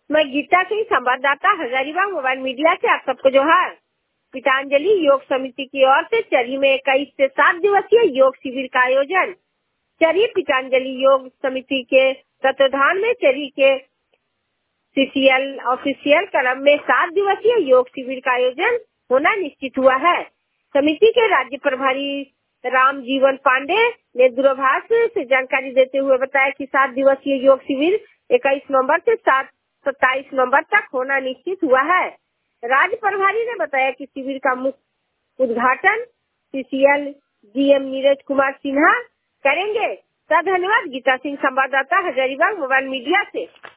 मैं गीता सिंह, संवाददाता Hazaribagh mobile media से आप सबको जोहार। पीतांजलि योग समिति की ओर से चरी में 21 से 7 दिवसीय योग शिविर का आयोजन। चरी पीतांजलि योग समिति के तत्वाधान में चरी के सीसीएल ऑफिशियल क्लब में 7 दिवसीय योग शिविर का आयोजन होना निश्चित हुआ है। समिति के राज्य प्रभारी राम जीवन पांडे ने दूरभाष से जानकारी देते हुए बताया कि 7 दिवसीय योग शिविर 21 नवंबर से 27 नवंबर तक होना निश्चित हुआ है। राज्य प्रभारी ने बताया कि शिविर का मुख्य उद्घाटन सीसीएल जीएम नीरज कुमार सिन्हा करेंगे। धन्यवाद। गीता सिंह, संवाददाता हजारीबाग मोबाइल मीडिया से।